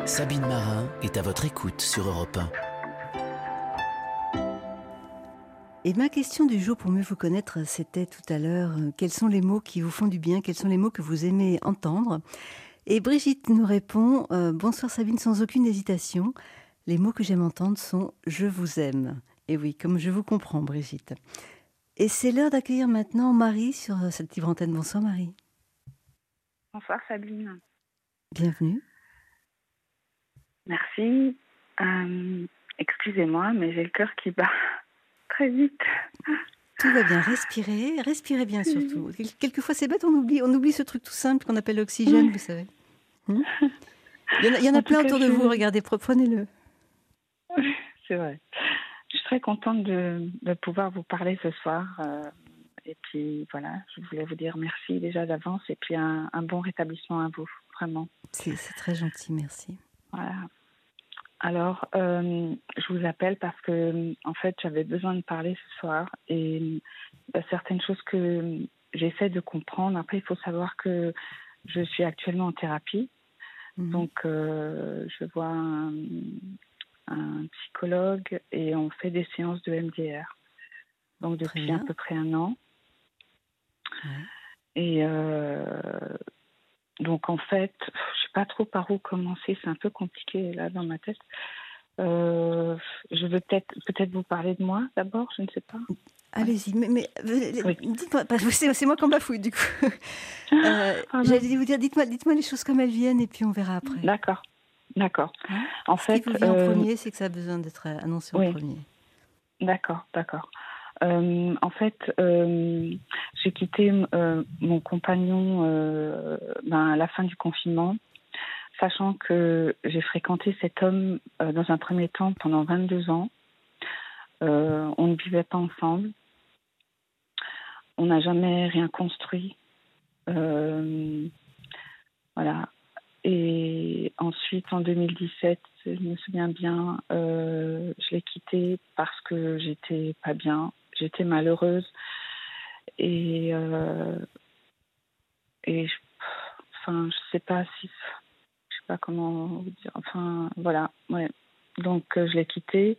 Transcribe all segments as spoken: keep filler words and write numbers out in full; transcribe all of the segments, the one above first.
Sabine Marin est à votre écoute sur Europe un. Et ma question du jour pour mieux vous connaître, c'était tout à l'heure, euh, quels sont les mots qui vous font du bien, quels sont les mots que vous aimez entendre? Et Brigitte nous répond, euh, bonsoir Sabine, sans aucune hésitation, les mots que j'aime entendre sont « je vous aime ». Et oui, comme je vous comprends Brigitte. Et c'est l'heure d'accueillir maintenant Marie sur euh, cette libre antenne. Bonsoir Marie. Bonsoir Sabine. Bienvenue. Merci. Euh, excusez-moi, mais j'ai le cœur qui bat très vite. Tout va bien, respirez, respirez bien surtout. Quelquefois c'est bête, on oublie, on oublie ce truc tout simple qu'on appelle l'oxygène, vous savez. Hmm il y en a, il y en a plein autour de vous, regardez, prenez-le. C'est vrai. Je suis très contente de, de pouvoir vous parler ce soir. Euh, et puis voilà, je voulais vous dire merci déjà d'avance et puis un, un bon rétablissement à vous, vraiment. C'est, c'est très gentil, merci. Voilà. Alors, euh, je vous appelle parce que, en fait, j'avais besoin de parler ce soir et il y a certaines choses que j'essaie de comprendre. Après, il faut savoir que je suis actuellement en thérapie. Mmh. Donc, euh, je vois un, un psychologue et on fait des séances de M D R. Donc, depuis à peu près un an. Ouais. Et euh, donc, en fait, je ne sais pas trop par où commencer. C'est un peu compliqué, là, dans ma tête. Euh, je veux peut-être, peut-être vous parler de moi d'abord, je ne sais pas. Allez-y, mais, mais oui. Dites-moi, c'est, c'est moi qui en bafouille du coup. Euh, j'allais vous dire, dites-moi, dites-moi les choses comme elles viennent et puis on verra après. D'accord, d'accord. Hein en Ce fait, qui vous vient euh, en premier, c'est que ça a besoin d'être annoncé oui. en premier. D'accord, d'accord. Euh, en fait, euh, j'ai quitté euh, mon compagnon euh, ben, à la fin du confinement, sachant que j'ai fréquenté cet homme euh, dans un premier temps pendant vingt-deux ans. Euh, on ne vivait pas ensemble. On n'a jamais rien construit. Euh, voilà. Et ensuite, en deux mille dix-sept, je me souviens bien, euh, je l'ai quitté parce que j'étais pas bien, j'étais malheureuse. Et, euh, et je, enfin, je sais pas si, je sais pas comment vous dire. Enfin, voilà, ouais. Donc, euh, je l'ai quitté.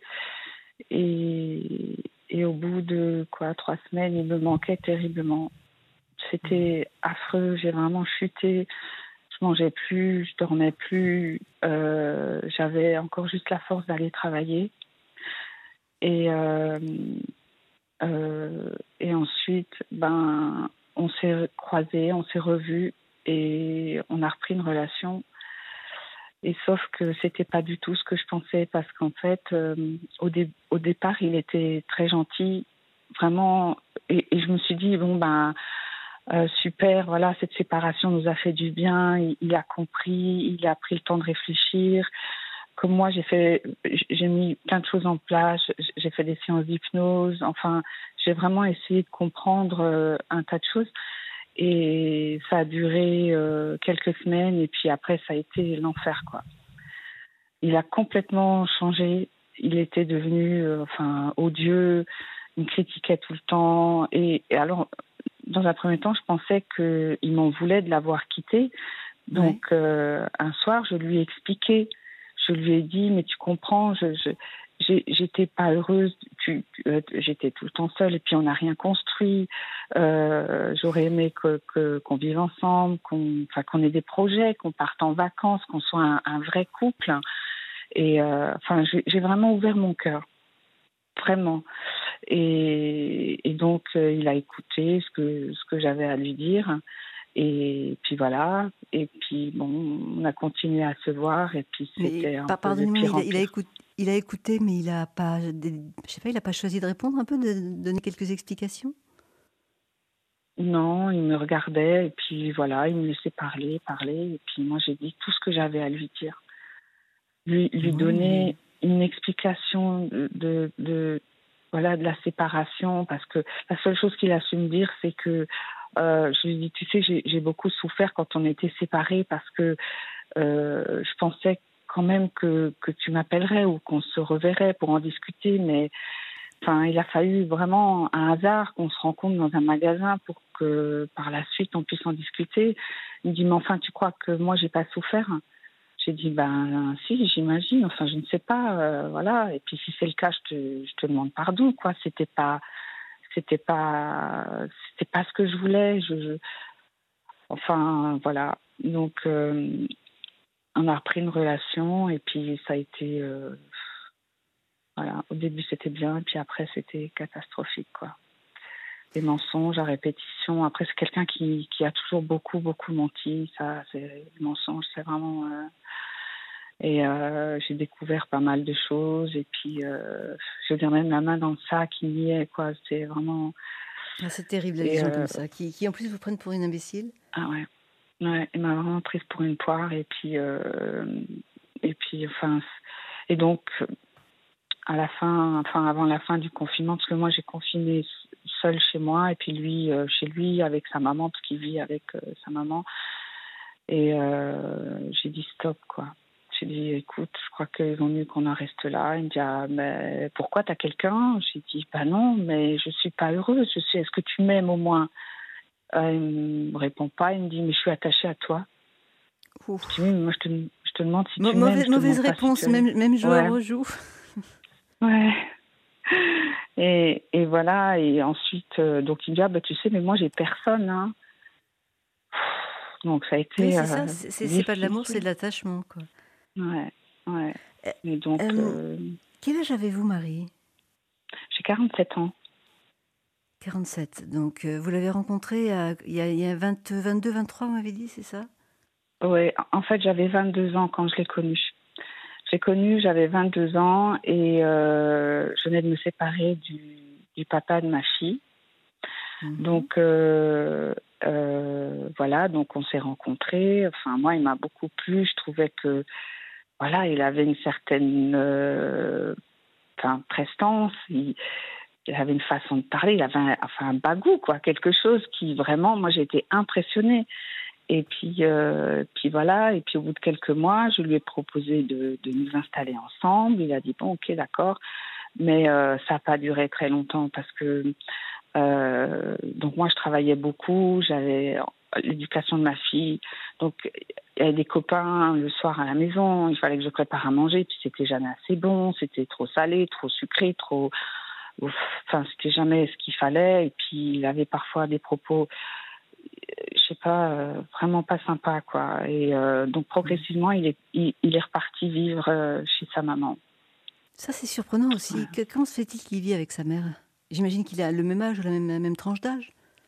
Et, et au bout de quoi, trois semaines, il me manquait terriblement. C'était affreux, j'ai vraiment chuté. Je mangeais plus, je dormais plus. Euh, j'avais encore juste la force d'aller travailler. Et, euh, euh, et ensuite, ben, on s'est croisés, on s'est revus et on a repris une relation. Et sauf que c'était pas du tout ce que je pensais parce qu'en fait, euh, au, dé- au départ, il était très gentil, vraiment. Et, et je me suis dit, bon, ben, euh, super, voilà, cette séparation nous a fait du bien. Il, il a compris, il a pris le temps de réfléchir. Comme moi, j'ai fait, j'ai mis plein de choses en place. J'ai fait des séances d'hypnose. Enfin, j'ai vraiment essayé de comprendre euh, un tas de choses. Et ça a duré euh, quelques semaines et puis après ça a été l'enfer quoi. Il a complètement changé, il était devenu euh, enfin odieux, il me critiquait tout le temps et, et alors dans un premier temps je pensais qu'il m'en voulait de l'avoir quitté. Donc ouais. euh, un soir je lui ai expliqué, je lui ai dit mais tu comprends, je, je J'ai, j'étais pas heureuse, tu, euh, j'étais tout le temps seule et puis on n'a rien construit. Euh, j'aurais aimé que, que, qu'on vive ensemble, qu'on, enfin, qu'on ait des projets, qu'on parte en vacances, qu'on soit un, un vrai couple. Et euh, enfin, j'ai, j'ai vraiment ouvert mon cœur, vraiment. Et, et donc, euh, il a écouté ce que, ce que j'avais à lui dire. Et puis voilà. Et puis bon, on a continué à se voir. Et puis c'était mais, un peu pardonnez-moi, de pire mais en il a, il a pire. écouté. Il a écouté, mais il a pas, je sais pas, il a pas choisi de répondre un peu, de donner quelques explications. Non, il me regardait et puis voilà, il me laissait parler, parler et puis moi j'ai dit tout ce que j'avais à lui dire, lui, lui oui, donner mais... une explication de, de, de voilà de la séparation parce que la seule chose qu'il a su me dire c'est que euh, je lui ai dit tu sais j'ai, j'ai beaucoup souffert quand on était séparés parce que euh, je pensais quand même que que tu m'appellerais ou qu'on se reverrait pour en discuter mais enfin, il a fallu vraiment un hasard qu'on se rencontre dans un magasin pour que par la suite on puisse en discuter. Il me dit mais enfin tu crois que moi j'ai pas souffert? J'ai dit, ben si, j'imagine, enfin je ne sais pas, euh, voilà. Et puis si c'est le cas, je te, je te demande pardon, quoi. C'était pas, c'était pas, c'était pas ce que je voulais. Je, je- Enfin, voilà. Donc, euh, on a repris une relation et puis ça a été, euh, voilà. Au début, c'était bien et puis après, c'était catastrophique, quoi. Des mensonges à répétition. Après, c'est quelqu'un qui, qui a toujours beaucoup, beaucoup menti. Ça, c'est le mensonge, c'est vraiment. euh, Et euh, j'ai découvert pas mal de choses. Et puis, euh, je veux dire, même la main dans le sac, il y est, quoi. C'est vraiment. Ah, c'est terrible, la Et vision euh, comme ça, qui, qui en plus vous prennent pour une imbécile. ah ouais. Ouais, il m'a vraiment prise pour une poire. Et puis, euh, et puis, enfin. Et donc, à la fin, enfin, avant la fin du confinement, parce que moi, j'ai confiné seule chez moi. Et puis, lui, euh, chez lui, avec sa maman, parce qu'il vit avec euh, sa maman. Et euh, j'ai dit stop, quoi. J'ai dit, écoute, je crois qu'il vaut mieux qu'on en reste là. Il me dit, ah, mais pourquoi t'as quelqu'un? J'ai dit, bah non, mais je suis pas heureuse. Je suis, est-ce que tu m'aimes au moins? euh, Il me répond pas. Il me dit, mais je suis attachée à toi. Je dis, oui, mais moi, je te, je te demande si Mau- tu m'aimes. Mauvaise, Je te mauvaise demande pas si réponse, tu aimes. même, même jeu à Ouais, rejoue. ouais. Et, et voilà. Et ensuite, euh, donc il me dit, ah, bah tu sais, mais moi, j'ai personne, hein. Donc ça a Oui, été c'est euh, ça, c'est c'est- c'est pas de l'amour, c'est de difficile. l'attachement, quoi. Ouais, ouais. Euh, Et donc, euh, euh, Quel âge avez-vous, Marie? j'ai quarante-sept ans. quarante-sept. Donc, euh, vous l'avez rencontré à- il y a, il y a vingt, vingt-deux, vingt-trois, vous m'avez dit, c'est ça? Oui, en fait, j'avais vingt-deux ans quand je l'ai connu. Je l'ai connu, j'avais vingt-deux ans et euh, je venais de me séparer du, du papa de ma fille. Mhm. Donc, euh, euh, voilà, donc on s'est rencontrés. Enfin, moi, il m'a beaucoup plu. Je trouvais que, voilà, il avait une certaine euh, enfin, prestance. Il, il avait une façon de parler. Il avait un, enfin, un bagou, quoi. Quelque chose qui, vraiment, moi, j'ai été impressionnée. Et puis, euh, puis voilà, et puis au bout de quelques mois, je lui ai proposé de, de nous installer ensemble. Il a dit, bon, ok, d'accord. Mais euh, ça n'a pas duré très longtemps parce que, euh, donc moi, je travaillais beaucoup, j'avais l'éducation de ma fille. Donc, il y avait des copains le soir à la maison, il fallait que je prépare à manger, puis c'était jamais assez bon, c'était trop salé, trop sucré, trop... Enfin, c'était jamais ce qu'il fallait. Et puis, il avait parfois des propos je sais pas, euh, vraiment pas sympa, quoi. Et euh, donc progressivement, il est, il, il est reparti vivre euh, chez sa maman. Ça, c'est surprenant Voilà. aussi. Que, comment se fait-il qu'il vit avec sa mère? J'imagine qu'il a le même âge ou la même, la même tranche d'âge.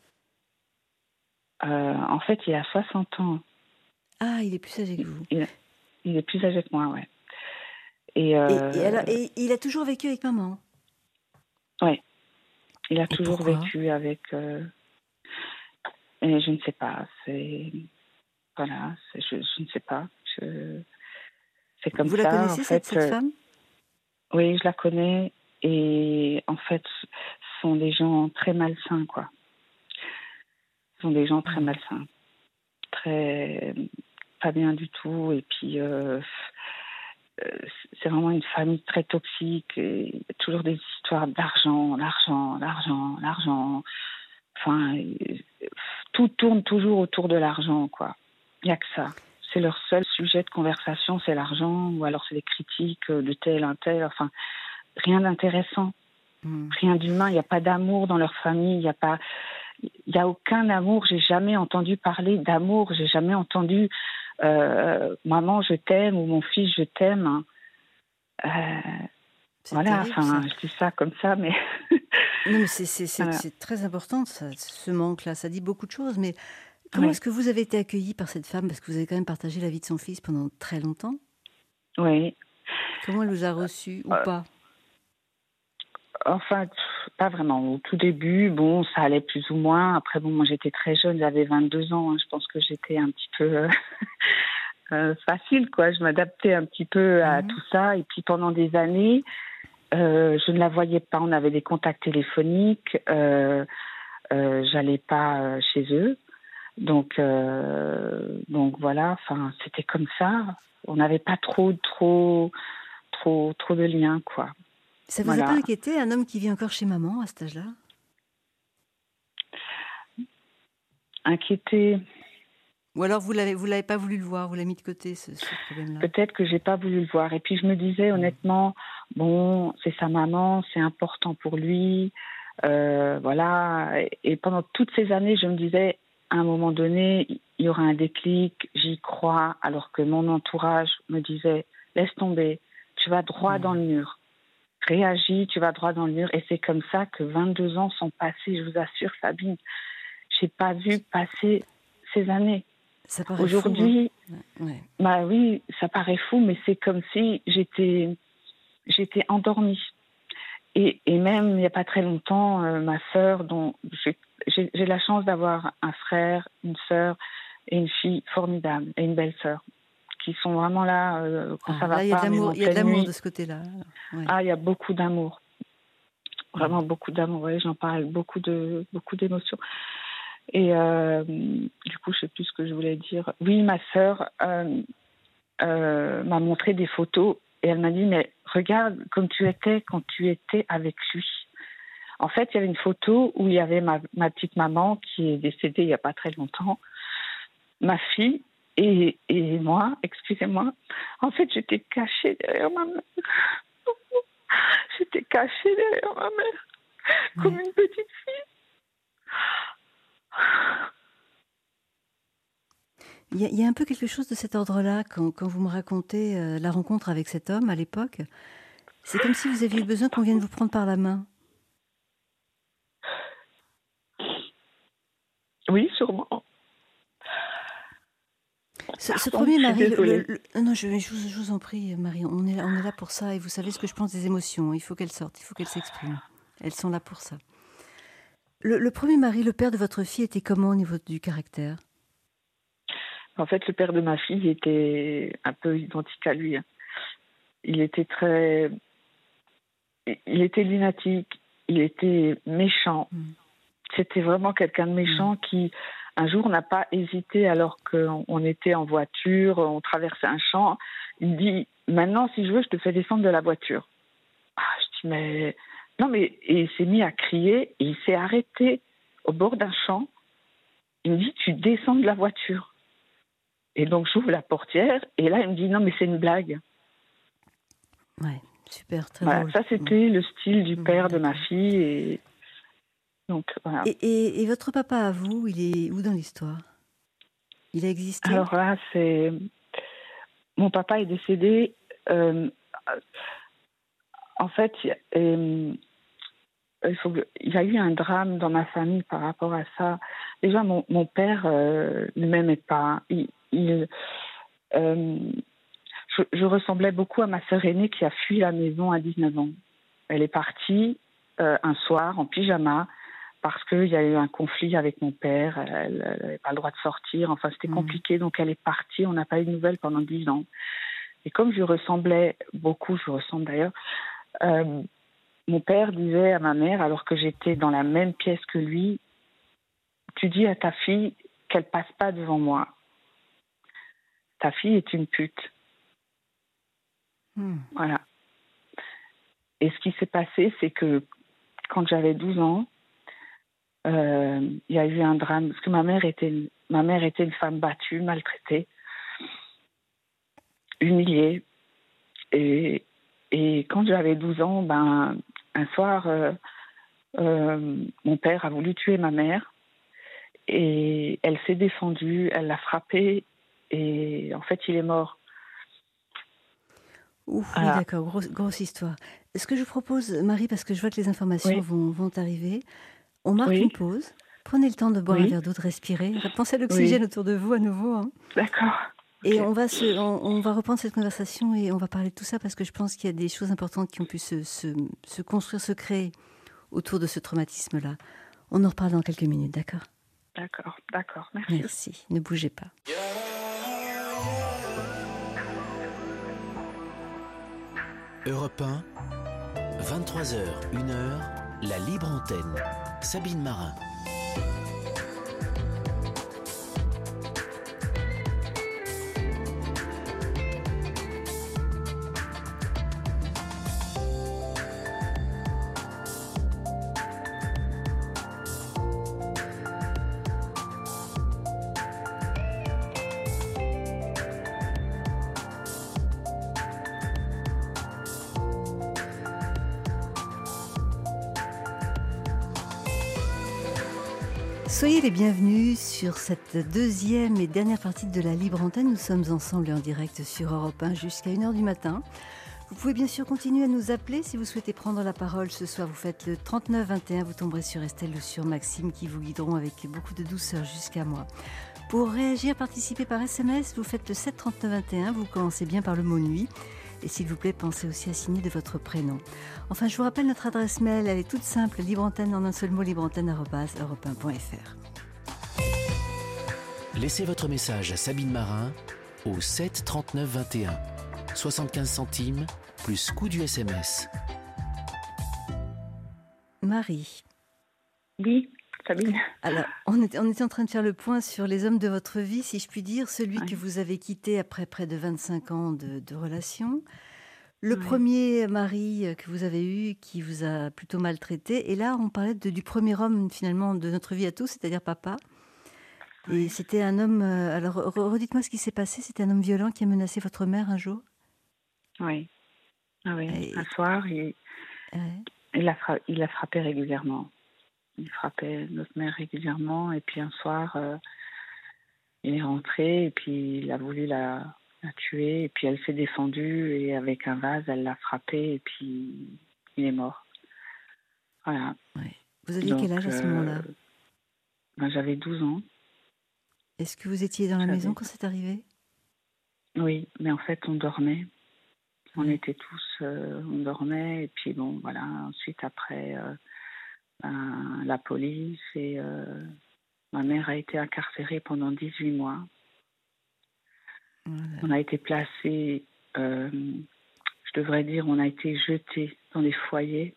Euh, en fait, il a soixante ans. Ah, il est plus âgé que Il, vous. il, il est plus âgé que moi, ouais. Et, Et, et, euh, alors, et il a toujours vécu avec maman. ouais, il a Et toujours pourquoi? vécu avec. Euh, et je ne sais pas. C'est voilà, c'est, je, je ne sais pas. Je, c'est comme Vous la ça, en connaissez, cette, fait. cette Euh, femme? oui, je la connais. Et en fait, ce sont des gens très malsains, quoi. Ce sont des gens très Mhm. malsains. Très pas bien du tout et puis euh, euh, c'est vraiment une famille très toxique et il y a toujours des histoires d'argent, l'argent, l'argent, l'argent. Enfin, euh, tout tourne toujours autour de l'argent, quoi. Il n'y a que ça. C'est leur seul sujet de conversation, c'est l'argent ou alors c'est des critiques de tel, un tel. Enfin, rien d'intéressant, Mhm. rien d'humain. Il n'y a pas d'amour dans leur famille. Il n'y a pas, il n'y a aucun amour. J'ai jamais entendu parler d'amour. J'ai jamais entendu euh, maman je t'aime ou mon fils je t'aime. Euh, C'est voilà, terrible, ça. enfin je dis ça comme ça, mais Non, mais c'est c'est- c'est- voilà. c'est très important, ça, ce manque-là. Ça dit beaucoup de choses. Mais comment Oui, est-ce que vous avez été accueilli par cette femme? Parce que vous avez quand même partagé la vie de son fils pendant très longtemps. oui. Comment elle vous a reçu ou Euh, pas? enfin, pff, pas vraiment. Au tout début, bon, ça allait plus ou moins. Après, bon, moi j'étais très jeune, j'avais vingt-deux ans. Hein. Je pense que j'étais un petit peu euh, euh, facile, quoi. Je m'adaptais un petit peu à Mhm. tout ça. Et puis pendant des années, euh, je ne la voyais pas. On avait des contacts téléphoniques. Euh, euh, j'allais pas euh, chez eux. Donc, euh, donc voilà, enfin, c'était comme ça. On n'avait pas trop, trop, trop, trop de liens, quoi. Ça vous a pas Voilà. inquiété, un homme qui vit encore chez maman à cet âge-là? Inquiété. Ou alors vous l'avez, vous l'avez pas voulu le voir, vous l'avez mis de côté, ce, ce problème-là. Peut-être que j'ai pas voulu le voir. Et puis je me disais honnêtement, bon, c'est sa maman, c'est important pour lui, euh, voilà. Et pendant toutes ces années, je me disais, à un moment donné, il y aura un déclic, j'y crois, alors que mon entourage me disait, laisse tomber, tu vas droit mmh. dans le mur. Réagis, tu vas droit dans le mur. Et c'est comme ça que vingt-deux ans sont passés, je vous assure, Sabine. J'ai pas vu passer ces années. Ça paraît Aujourd'hui, fou, hein. ouais. bah oui, ça paraît fou, mais c'est comme si j'étais, j'étais endormie. Et, et même, il n'y a pas très longtemps, euh, ma sœur, dont j'ai, j'ai, j'ai la chance d'avoir un frère, une sœur et une fille formidable, et une belle sœur, qui sont vraiment là euh, quand ah, ça va là, pas. Il y a de l'amour, il y a de l'amour nuit. de ce côté-là. Ouais. Ah, il y a beaucoup d'amour. Vraiment ouais. beaucoup d'amour. Ouais, j'en parle avec beaucoup, de, beaucoup d'émotions. Et euh, du coup, je ne sais plus ce que je voulais dire. Oui, ma sœur euh, euh, m'a montré des photos et elle m'a dit, mais regarde comme tu étais quand tu étais avec lui. En fait, il y avait une photo où il y avait ma, ma petite maman qui est décédée il n'y a pas très longtemps, ma fille et, et moi, excusez-moi. En fait, j'étais cachée derrière ma mère. J'étais cachée derrière ma mère, oui. comme une petite fille. Il y, a, il y a un peu quelque chose de cet ordre-là quand, quand vous me racontez euh, la rencontre avec cet homme à l'époque. C'est comme si vous aviez eu besoin qu'on vienne vous prendre par la main. Oui, sûrement. Ce, ce premier mari, le, le, le, non, je, je, vous, je vous en prie, Marie, on est, là, on est là pour ça et vous savez ce que je pense des émotions. Il faut qu'elles sortent, il faut qu'elles s'expriment. Elles sont là pour ça. Le, le premier mari, le père de votre fille, était comment au niveau du caractère ? En fait, le père de ma fille était un peu identique à lui. Il était très... Il était lunatique, il était méchant. Mmh. C'était vraiment quelqu'un de méchant mmh. qui, un jour, n'a pas hésité alors qu'on était en voiture, on traversait un champ. Il dit, maintenant, si je veux, je te fais descendre de la voiture. Ah, je dis, mais... Non, mais... Et il s'est mis à crier et il s'est arrêté au bord d'un champ. Il me dit, tu descends de la voiture. Et donc, j'ouvre la portière, et là, il me dit, non, mais c'est une blague. Ouais, super, très voilà, drôle. Ça, c'était mmh. le style du père mmh. de ma fille. Et, donc, voilà. et, et, et votre papa, à vous, il est où dans l'histoire ? Il a existé ? Alors là, c'est... Mon papa est décédé. Euh... En fait, euh... il, faut... il y a eu un drame dans ma famille par rapport à ça. Déjà, mon, mon père euh, ne m'aimait pas. Il... Il, euh, je, je ressemblais beaucoup à ma sœur aînée qui a fui la maison à dix-neuf ans. Elle est partie euh, un soir en pyjama parce qu'il y a eu un conflit avec mon père. Elle n'avait pas le droit de sortir. Enfin, c'était mmh. compliqué. Donc, elle est partie. On n'a pas eu de nouvelles pendant dix ans. Et comme je ressemblais beaucoup, je ressemble d'ailleurs, euh, mon père disait à ma mère, alors que j'étais dans la même pièce que lui, tu dis à ta fille qu'elle ne passe pas devant moi. Ta fille est une pute. Mmh. Voilà. Et ce qui s'est passé, c'est que quand j'avais douze ans, euh, il y a eu un drame. Parce que ma mère était, ma mère était une femme battue, maltraitée, humiliée. Et, et quand j'avais douze ans, ben, un soir, euh, euh, mon père a voulu tuer ma mère. Et elle s'est défendue, elle l'a frappé. Et en fait, il est mort. Ouf, oui, ah. d'accord, grosse, grosse histoire. Ce que je propose, Marie, parce que je vois que les informations oui. vont, vont arriver, on marque oui. une pause. Prenez le temps de boire oui. un verre d'eau, de respirer. Pensez à l'oxygène oui. autour de vous à nouveau. Hein. D'accord. Et okay. on, va se, on, on va reprendre cette conversation et on va parler de tout ça parce que je pense qu'il y a des choses importantes qui ont pu se, se, se construire, se créer autour de ce traumatisme-là. On en reparle dans quelques minutes, d'accord ? D'accord, d'accord, merci. Merci, ne bougez pas. Europe un, vingt-trois heures, une heure, la libre antenne. Sabine Marin. Soyez les bienvenus sur cette deuxième et dernière partie de la Libre Antenne. Nous sommes ensemble et en direct sur Europe un jusqu'à une heure du matin. Vous pouvez bien sûr continuer à nous appeler si vous souhaitez prendre la parole ce soir. Vous faites le trente-neuf vingt et un, vous tomberez sur Estelle ou sur Maxime qui vous guideront avec beaucoup de douceur jusqu'à moi. Pour réagir, participer par S M S, vous faites le sept trente-neuf vingt et un, vous commencez bien par le mot nuit. Et s'il vous plaît, pensez aussi à signer de votre prénom. Enfin, je vous rappelle notre adresse mail, elle est toute simple, libreantenne en un seul mot, libreantenne arobase europe un point f r. Laissez votre message à Sabine Marin au sept trente-neuf vingt et un. soixante-quinze centimes plus coût du S M S. Marie. Oui, Sabine. Alors, on était, on était en train de faire le point sur les hommes de votre vie, si je puis dire, celui Oui. que vous avez quitté après près de vingt-cinq ans de, de relation. Le Oui. premier mari que vous avez eu qui vous a plutôt maltraité. Et là, on parlait de, du premier homme finalement de notre vie à tous, c'est-à-dire papa. Oui. Et c'était un homme... euh, Alors, re- redites-moi ce qui s'est passé. C'était un homme violent qui a menacé votre mère un jour. Oui. Ah oui. Et- Un soir, il, Ouais. il, a fra- il a frappé régulièrement. Il frappait notre mère régulièrement. Et puis un soir, euh, il est rentré et puis il a voulu la, la tuer. Et puis elle s'est défendue et avec un vase, elle l'a frappé et puis il est mort. Voilà. Ouais. Vous aviez Donc, quel âge à ce euh, moment-là? ben, j'avais douze ans. Est-ce que vous étiez dans la J'avais- maison quand c'est arrivé? Oui, mais en fait, on dormait. On Ouais. était tous, euh, on dormait. Et puis bon, voilà. Ensuite, après, euh, ben, la police et euh, ma mère a été incarcérée pendant dix-huit mois. Voilà. On a été placés, euh, je devrais dire, on a été jetés dans des foyers.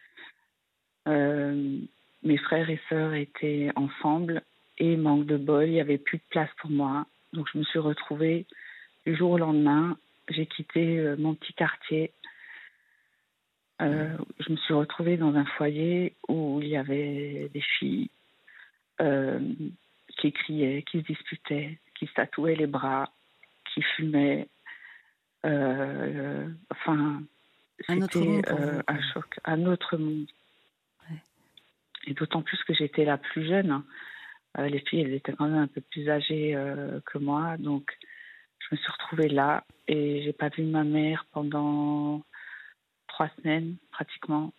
Euh, mes frères et sœurs étaient ensemble et manque de bol, il n'y avait plus de place pour moi. Donc je me suis retrouvée du jour au lendemain. J'ai quitté euh, mon petit quartier. Euh, je me suis retrouvée dans un foyer où il y avait des filles euh, qui criaient, qui se disputaient, qui se tatouaient les bras, qui fumaient. Euh, enfin, Un autre c'était monde pour euh, vous, quoi. un choc, un autre monde. Ouais. Et d'autant plus que j'étais la plus jeune. Euh, les filles, elles étaient quand même un peu plus âgées euh, que moi. Donc, je me suis retrouvée là et j'ai pas vu ma mère pendant trois semaines, pratiquement.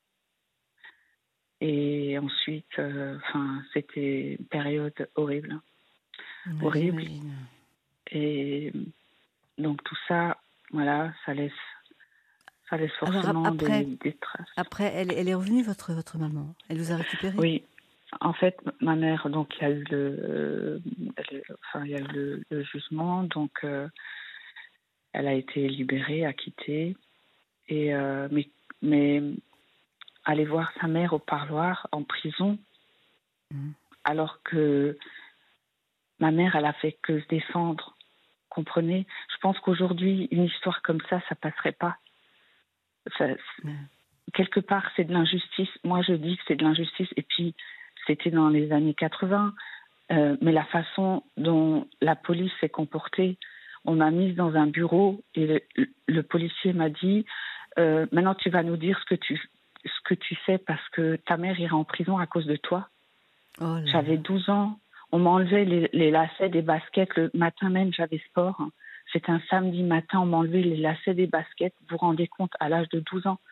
Et ensuite, euh, enfin, c'était une période horrible. Ouais, horrible. j'imagine. Et donc, tout ça, voilà, ça laisse, ça laisse Alors, ap- forcément après- des, des traces. Après, elle, elle est revenue, votre, votre maman. Elle vous a récupéré? Oui. En fait, ma mère, donc, il y a eu le, euh, elle- enfin, il y a eu le, le jugement, donc, euh, elle a été libérée, acquittée. Et, euh, mais, mais aller voir sa mère au parloir en prison, Mhm. alors que ma mère, elle a fait que se défendre. Comprenez? Je pense qu'aujourd'hui, une histoire comme ça, ça passerait pas. Ça, Ouais. quelque part, c'est de l'injustice. Moi, je dis que c'est de l'injustice. Et puis, c'était dans les années quatre-vingts. Euh, mais la façon dont la police s'est comportée, on m'a mise dans un bureau et le, le policier m'a dit euh, maintenant tu vas nous dire ce que tu ce que tu fais parce que ta mère ira en prison à cause de toi. Oh là J'avais là. douze ans, on m'enlevait les, les lacets des baskets le matin même, j'avais sport. C'était un samedi matin, on m'enlevait les lacets des baskets. Vous vous rendez compte, à l'âge de douze ans,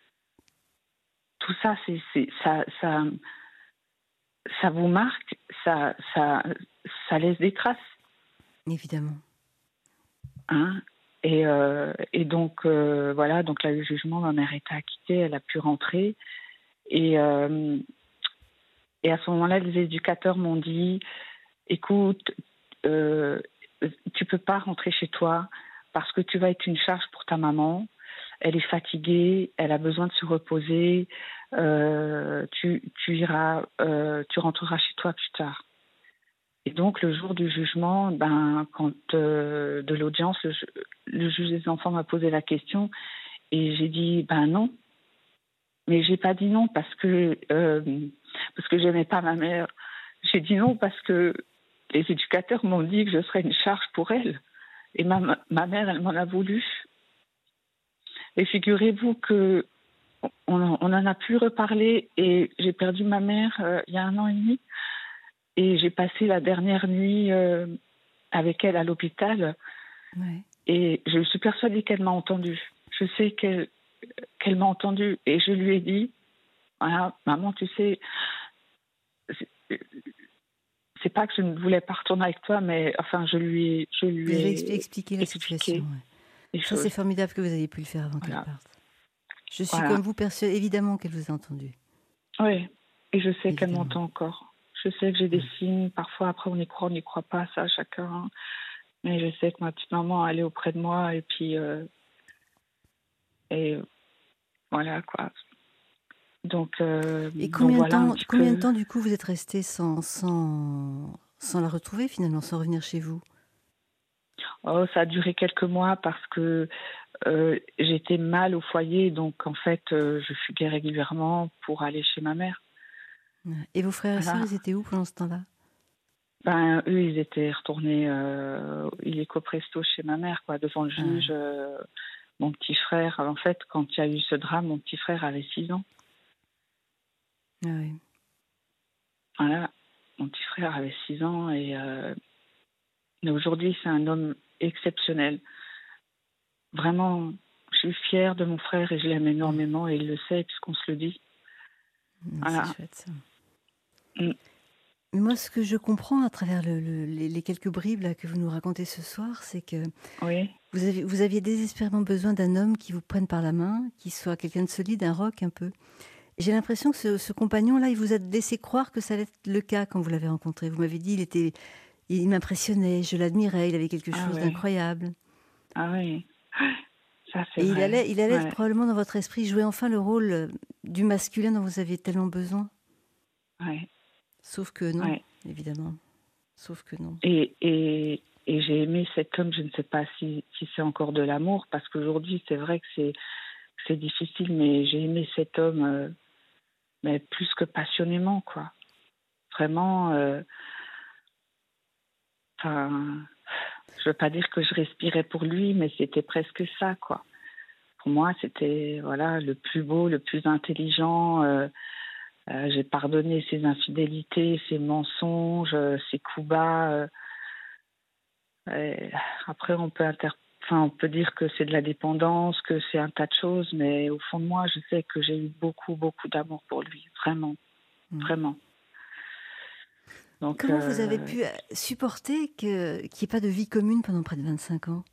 tout ça, c'est, c'est ça, ça ça vous marque, ça, ça, ça laisse des traces. Évidemment. Hein. Et, euh, et donc, euh, voilà, donc là, le jugement, ma mère était acquittée, elle a pu rentrer. Et, euh, et à ce moment-là, les éducateurs m'ont dit, écoute, euh, tu peux pas rentrer chez toi parce que tu vas être une charge pour ta maman. Elle est fatiguée, elle a besoin de se reposer. Euh, tu, tu iras, euh, tu rentreras chez toi plus tard. Et donc, le jour du jugement, ben, quand euh, de l'audience, le, le juge des enfants m'a posé la question et j'ai dit, ben non. Mais j'ai pas dit non parce que euh, parce que j'aimais pas ma mère. J'ai dit non parce que les éducateurs m'ont dit que je serais une charge pour elle. Et ma, ma mère, elle m'en a voulu. Et figurez-vous que on, on en a pu reparler et j'ai perdu ma mère euh, il y a un an et demi. et j'ai passé la dernière nuit euh, avec elle à l'hôpital. Ouais. Et je suis persuadée qu'elle m'a entendue. Je sais qu'elle qu'elle m'a entendue. Et je lui ai dit, voilà, maman, tu sais, c'est, c'est pas que je ne voulais pas retourner avec toi, mais enfin, je lui ai, je lui Vous avez ai expli- expliqué la situation. expliqué Ouais. les Ça, choses. c'est formidable que vous ayez pu le faire avant qu'elle Voilà. parte. Je suis Voilà. comme vous persuadée, évidemment, qu'elle vous a entendu. Oui, et je sais qu'elle Évidemment. m'entend encore. Je sais que j'ai des Ouais. signes. Parfois, après, on y croit, on n'y croit pas, ça, chacun. Mais je sais que ma petite maman, elle est auprès de moi. Et puis, euh, et voilà, quoi. Donc, euh, Et donc combien de voilà un temps, petit combien de peu. temps, du coup, vous êtes resté sans, sans, sans la retrouver, finalement, sans revenir chez vous? Oh, ça a duré quelques mois parce que euh, j'étais mal au foyer. Donc, en fait, euh, je fuguais régulièrement pour aller chez ma mère. Ouais. Et vos frères et sœurs, Voilà. ils étaient où pendant ce temps-là? Ben, eux, ils étaient retournés euh, illico presto chez ma mère, quoi, devant le Ah, juge. Euh, mon petit frère, en fait, quand il y a eu ce drame, mon petit frère avait six ans. ah oui. Voilà, mon petit frère avait six ans et euh, mais aujourd'hui, c'est un homme exceptionnel. Vraiment, je suis fière de mon frère et je l'aime énormément et il le sait puisqu'on se le dit. Mm, c'est Voilà. chouette, ça. Mm. Mais moi, ce que je comprends à travers le, le- les, les quelques bribes là, que vous nous racontez ce soir, c'est que Oui, vous, avez, vous aviez désespérément besoin d'un homme qui vous prenne par la main, qui soit quelqu'un de solide, un roc un peu. J'ai l'impression que ce, ce compagnon-là, il vous a laissé croire que ça allait être le cas quand vous l'avez rencontré. Vous m'avez dit, il était, il m'impressionnait, je l'admirais, il avait quelque ah chose oui, d'incroyable. ah oui, ça c'est Et il vrai. allait, il allait Ouais, probablement dans votre esprit jouer enfin le rôle euh, du masculin dont vous aviez tellement besoin. ouais, Sauf que non, ouais. évidemment. Sauf que non. Et, et, et j'ai aimé cet homme, je ne sais pas si, si c'est encore de l'amour, parce qu'aujourd'hui, c'est vrai que c'est, que c'est difficile, mais j'ai aimé cet homme euh, mais plus que passionnément, quoi. Vraiment, euh, enfin, je veux pas dire que je respirais pour lui, mais c'était presque ça, quoi. Pour moi, c'était voilà le plus beau, le plus intelligent. Euh, euh, j'ai pardonné ses infidélités, ses mensonges, euh, ses coups bas. Euh, et après, on peut inter... enfin, on peut dire que c'est de la dépendance, que c'est un tas de choses, mais au fond de moi, je sais que j'ai eu beaucoup, beaucoup d'amour pour lui, vraiment, Mm. vraiment. Donc, Comment vous avez euh, pu euh, supporter que, qu'il n'y ait pas de vie commune pendant près de vingt-cinq ans?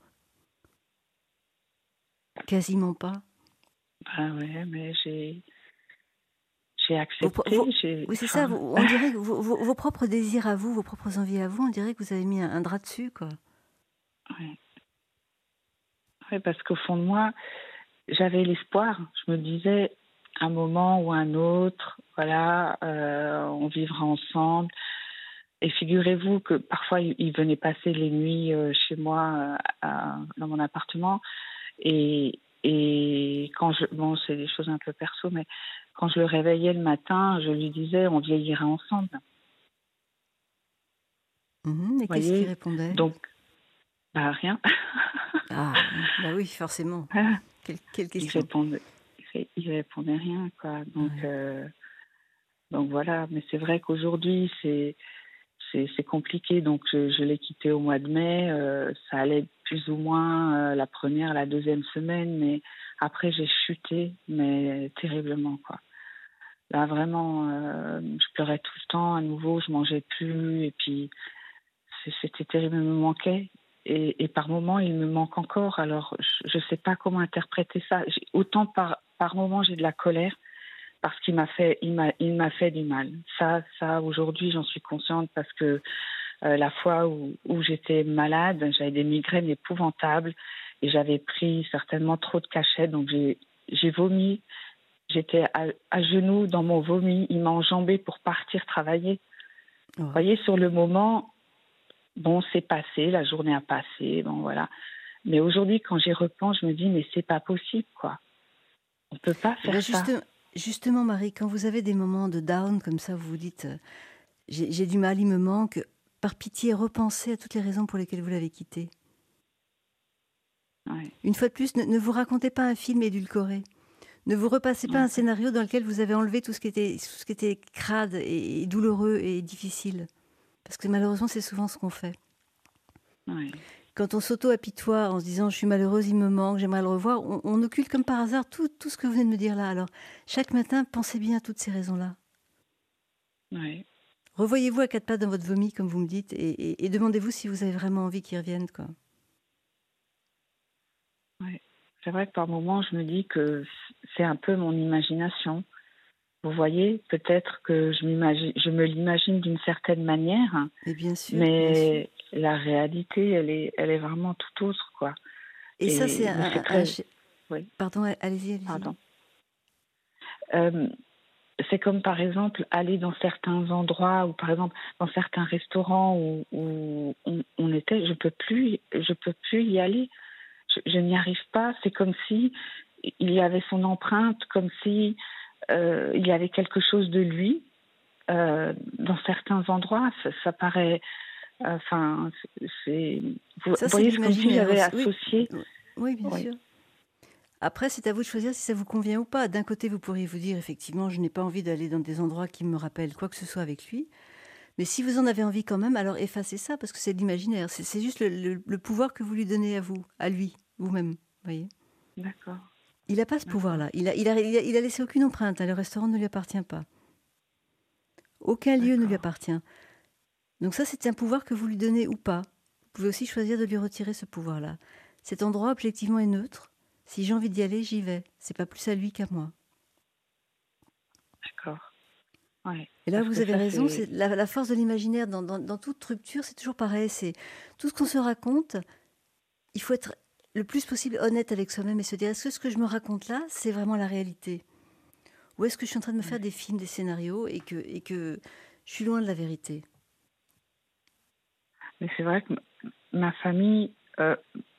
Quasiment pas. ah ouais, mais j'ai, j'ai Vos pro- accepté, vos- j'ai, oui, c'est ça. enfin, vous- on dirait que vos, vos- vos propres désirs à vous, vos propres envies à vous, on dirait que vous avez mis un, un drap dessus, quoi. ouais. Ouais, parce qu'au fond de moi, j'avais l'espoir. Je me disais, un moment ou un autre, voilà, euh, on vivra ensemble. Et figurez-vous que parfois, il, il venait passer les nuits euh, chez moi, euh, à- dans mon appartement. Et, et quand je, bon, c'est des choses un peu perso, mais quand je le réveillais le matin, je lui disais, on vieillira ensemble. Vous Mhm. Et qu'est-ce qu'il voyez? répondait? Donc, bah, rien. Ah, bah oui, forcément. Quelle, quelle il question. répondait, il répondait rien, quoi. Donc, Ouais. euh, donc voilà. Mais c'est vrai qu'aujourd'hui, c'est, c'est, c'est compliqué. Donc, je, je l'ai quitté au mois de mai. Euh, ça allait plus ou moins euh, la première, la deuxième semaine, mais après, j'ai chuté, mais terriblement, quoi. Là, vraiment, euh, je pleurais tout le temps. À nouveau, je mangeais plus, et puis c'est- c'était terrible. Il me manquait. Et, et par moments, il me manque encore. Alors, je ne sais pas comment interpréter ça. J'ai- autant par, par moments, j'ai de la colère parce qu'il m'a fait, il m'a, il m'a fait du mal. Ça, ça, aujourd'hui, j'en suis consciente parce que euh, la fois où, où j'étais malade, j'avais des migraines épouvantables et j'avais pris certainement trop de cachets. Donc, j'ai, j'ai vomi. J'étais à, à genoux dans mon vomi. Il m'a enjambée pour partir travailler. Ouais. Vous voyez, sur le moment, bon, c'est passé, la journée a passé, bon, voilà. Mais aujourd'hui, quand j'y repense, je me dis, mais c'est pas possible, quoi. On peut pas Eh faire ben ça. juste- justement, Marie, quand vous avez des moments de down comme ça, vous vous dites, euh, j'ai j'ai du mal, il me manque. Par pitié, repensez à toutes les raisons pour lesquelles vous l'avez quitté. Ouais, Une fois de plus, ne, ne vous racontez pas un film édulcoré. Ne vous repassez pas ouais, un scénario dans lequel vous avez enlevé tout ce qui était, tout ce qui était crade et, et douloureux et difficile. Parce que malheureusement, c'est souvent ce qu'on fait. Oui. Quand on s'auto-apitoie en se disant « je suis malheureuse, il me manque, j'aimerais le revoir », on, on occulte comme par hasard tout, tout ce que vous venez de me dire là. Alors, chaque matin, pensez bien à toutes ces raisons-là. Oui. Revoyez-vous à quatre pattes dans votre vomi, comme vous me dites, et, et, et demandez-vous si vous avez vraiment envie qu'ils reviennent, quoi. Oui. C'est vrai que par moments, je me dis que c'est un peu mon imagination. Vous voyez, peut-être que je, m'imagine, je me l'imagine d'une certaine manière, Et bien sûr, mais bien sûr. la réalité, elle est, elle est vraiment tout autre, quoi. Et, et ça, c'est mais un... c'est un, très... un... Oui. Pardon, allez-y, allez-y. Pardon. Euh, c'est comme, par exemple, aller dans certains endroits, ou par exemple, dans certains restaurants où, où on, on était, je peux plus, je peux plus y aller. Je, je n'y arrive pas. C'est comme si il y avait son empreinte, comme si euh, il y avait quelque chose de lui euh, dans certains endroits. Ça, ça paraît, enfin, euh, c'est. Vous, ça, vous voyez, c'est comme si j'avais aussi. associé. Oui, oui bien oui. sûr. Après, c'est à vous de choisir si ça vous convient ou pas. D'un côté, vous pourriez vous dire, effectivement, je n'ai pas envie d'aller dans des endroits qui me rappellent quoi que ce soit avec lui. Mais si vous en avez envie quand même, alors effacez ça, parce que c'est de l'imaginaire. C'est, c'est juste le, le, le pouvoir que vous lui donnez à vous, à lui, vous-même, voyez. D'accord. Il n'a pas ce D'accord. pouvoir-là. Il a, il, a, il, a, il a laissé aucune empreinte. Le restaurant ne lui appartient pas. Aucun lieu D'accord. ne lui appartient. Donc ça, c'est un pouvoir que vous lui donnez ou pas. Vous pouvez aussi choisir de lui retirer ce pouvoir-là. Cet endroit, objectivement, est neutre. Si j'ai envie d'y aller, j'y vais. C'est pas plus à lui qu'à moi. D'accord. Ouais, et là, vous avez ça, raison. C'est... C'est la, la force de l'imaginaire dans, dans, dans toute rupture, c'est toujours pareil. C'est tout ce qu'on se raconte. Il faut être le plus possible honnête avec soi-même et se dire, est-ce que ce que je me raconte là, c'est vraiment la réalité ? Ou est-ce que je suis en train de me faire des films, des scénarios et que, et que je suis loin de la vérité ? Mais c'est vrai que ma famille euh,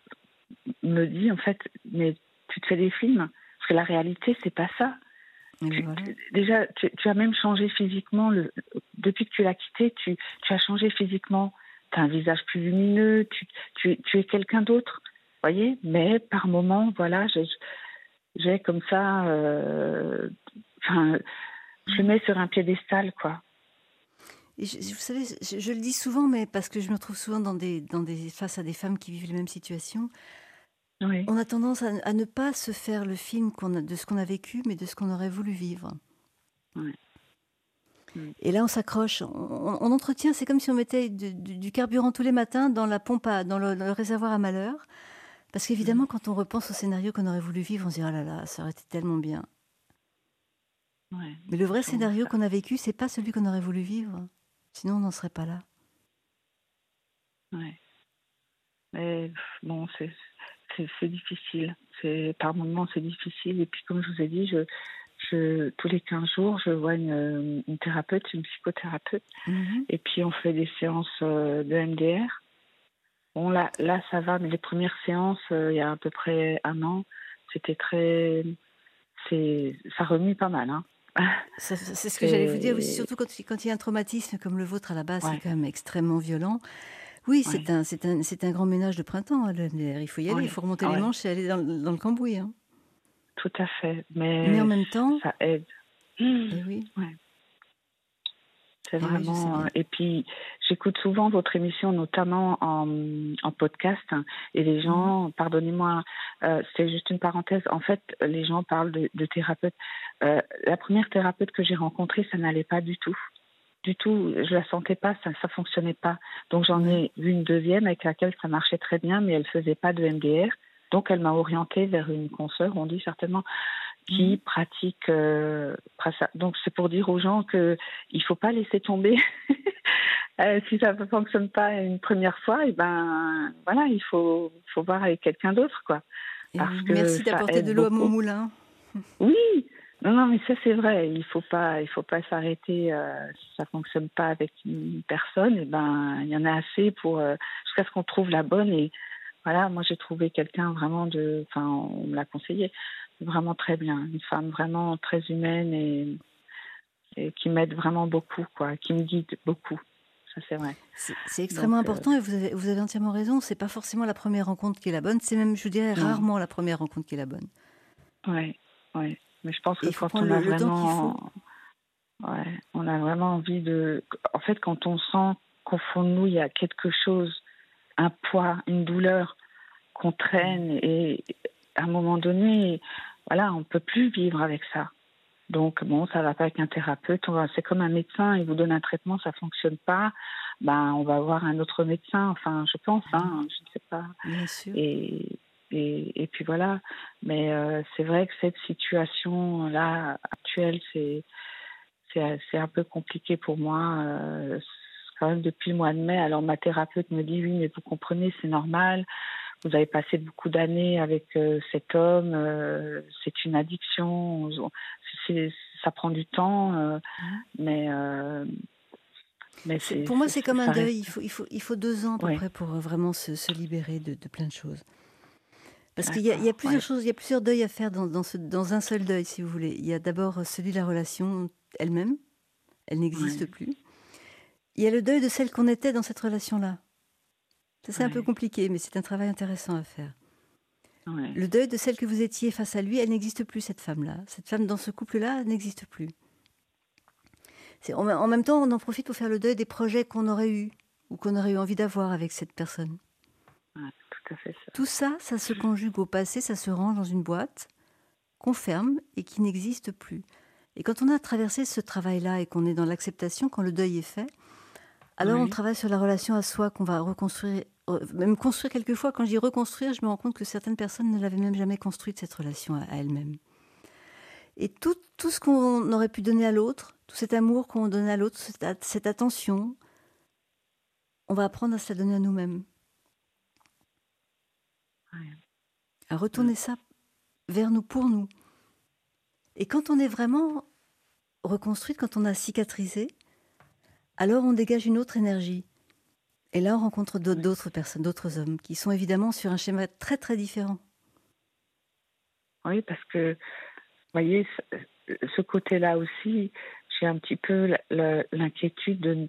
me dit, en fait, mais tu te fais des films. Parce que la réalité, c'est pas ça. Tu, voilà. tu, déjà, tu, tu as même changé physiquement. Le, depuis que tu l'as quitté, tu, tu as changé physiquement. Tu as un visage plus lumineux. Tu, tu, tu es quelqu'un d'autre. Vous voyez ? Mais par moments, voilà, j'ai, j'ai comme ça... Euh, enfin, je le mets sur un piédestal, quoi. Et je, vous savez, je, je le dis souvent, mais parce que je me retrouve souvent dans des, dans des, face à des femmes qui vivent les mêmes situations. Oui. On a tendance à, à ne pas se faire le film qu'on a, de ce qu'on a vécu, mais de ce qu'on aurait voulu vivre. Oui. Mm. Et là, on s'accroche, on, on, on entretient. C'est comme si on mettait du, du, du carburant tous les matins dans la pompe, à, dans, le, dans le réservoir à malheur. Parce qu'évidemment, mm. quand on repense au scénario qu'on aurait voulu vivre, on se dit « Oh là là, ça aurait été tellement bien ». Ouais, mais le vrai scénario qu'on a vécu, c'est pas celui qu'on aurait voulu vivre. Sinon, on n'en serait pas là. Ouais. Mais bon, c'est, c'est, c'est difficile. C'est, par moments, c'est difficile. Et puis, comme je vous ai dit, je, je, tous les quinze jours, je vois une, une thérapeute, une psychothérapeute. Mm-hmm. Et puis, on fait des séances de M D R. Bon, là, là, ça va, mais les premières séances, euh, il y a à peu près un an, c'était très... C'est, ça remue pas mal, hein. Ça, c'est ce que c'est... j'allais vous dire, surtout quand, quand il y a un traumatisme comme le vôtre à la base, ouais. C'est quand même extrêmement violent. Oui, c'est, ouais. un, c'est, un, c'est un grand ménage de printemps, le M D R. Il faut y aller, ouais. Il faut remonter ouais. les manches et aller dans, dans le cambouis. Hein. Tout à fait, mais, mais en même temps, ça aide. Et oui. Ouais. C'est et vraiment... Oui, et puis, j'écoute souvent votre émission, notamment en, en podcast, et les gens, mmh. pardonnez-moi, euh, c'est juste une parenthèse, en fait, les gens parlent de, de thérapeute. Euh, la première thérapeute que j'ai rencontrée, ça n'allait pas du tout. Du tout, je la sentais pas, ça ne fonctionnait pas. Donc, j'en mmh. ai vu une deuxième avec laquelle ça marchait très bien, mais elle ne faisait pas de M D R. Donc, elle m'a orientée vers une consoeur, on dit certainement, qui mmh. pratique... Euh, donc, c'est pour dire aux gens qu'il ne faut pas laisser tomber. euh, si ça ne fonctionne pas une première fois, et ben, voilà, il faut, faut voir avec quelqu'un d'autre, quoi. Parce que merci d'apporter de l'eau beaucoup. À mon moulin. Oui, non, non, mais ça, c'est vrai. Il ne faut pas, il faut pas s'arrêter. Euh, si ça ne fonctionne pas avec une personne, et ben, il y en a assez pour, euh, jusqu'à ce qu'on trouve la bonne. Et voilà, moi, j'ai trouvé quelqu'un vraiment de... Enfin, on me l'a conseillé. Vraiment très bien, une femme vraiment très humaine et, et qui m'aide vraiment beaucoup, quoi, qui me guide beaucoup. Ça, c'est vrai. C'est, c'est extrêmement Donc, important euh... et vous avez, vous avez entièrement raison. C'est pas forcément la première rencontre qui est la bonne. C'est même, je vous dirais, non. rarement la première rencontre qui est la bonne. Oui, oui. Mais je pense que et quand on le, le a vraiment, temps qu'il faut. Ouais, on a vraiment envie de. En fait, quand on sent qu'au fond de nous, il y a quelque chose, un poids, une douleur qu'on traîne et à un moment donné, voilà, on ne peut plus vivre avec ça. Donc, bon, ça ne va pas avec un thérapeute. On va, c'est comme un médecin, il vous donne un traitement, ça ne fonctionne pas. Ben, on va voir un autre médecin. Enfin, je pense, hein, je ne sais pas. Bien sûr. Et, et, et puis voilà. Mais euh, c'est vrai que cette situation-là, actuelle, c'est, c'est, c'est un peu compliqué pour moi. Euh, c'est quand même depuis le mois de mai. Alors, ma thérapeute me dit, oui, mais vous comprenez, c'est normal. Vous avez passé beaucoup d'années avec euh, cet homme, euh, c'est une addiction, c'est, ça prend du temps, euh, mmh. mais, euh, mais c'est, c'est, pour moi c'est, c'est comme un reste... deuil, il faut, il, faut, il faut deux ans à peu ouais. près pour vraiment se, se libérer de, de plein de choses. Parce D'accord, qu'il y a, il y a plusieurs ouais. choses, il y a plusieurs deuils à faire dans, dans, ce, dans un seul deuil, si vous voulez. Il y a d'abord celui de la relation elle-même, elle n'existe ouais. plus. Il y a le deuil de celle qu'on était dans cette relation-là. Ça, c'est ouais. un peu compliqué, mais c'est un travail intéressant à faire. Ouais. Le deuil de celle que vous étiez face à lui, elle n'existe plus, cette femme-là. Cette femme dans ce couple-là elle n'existe plus. C'est, en, en même temps, on en profite pour faire le deuil des projets qu'on aurait eus ou qu'on aurait eu envie d'avoir avec cette personne. Ouais, tout à fait ça. Tout ça, ça se conjugue au passé, ça se range dans une boîte qu'on ferme et qui n'existe plus. Et quand on a traversé ce travail-là et qu'on est dans l'acceptation, quand le deuil est fait, alors ouais. on travaille sur la relation à soi qu'on va reconstruire, même construire quelquefois. Quand je dis reconstruire, je me rends compte que certaines personnes ne l'avaient même jamais construite, cette relation à, à elles-mêmes. Et tout, tout ce qu'on aurait pu donner à l'autre, tout cet amour qu'on donnait à l'autre, cette, cette attention, on va apprendre à se la donner à nous-mêmes. Ouais. À retourner ouais. ça vers nous, pour nous. Et quand on est vraiment reconstruite, quand on a cicatrisé, alors on dégage une autre énergie. Et là, on rencontre d'autres, d'autres personnes, d'autres hommes, qui sont évidemment sur un schéma très, très différent. Oui, parce que, vous voyez, ce côté-là aussi, j'ai un petit peu l'inquiétude de,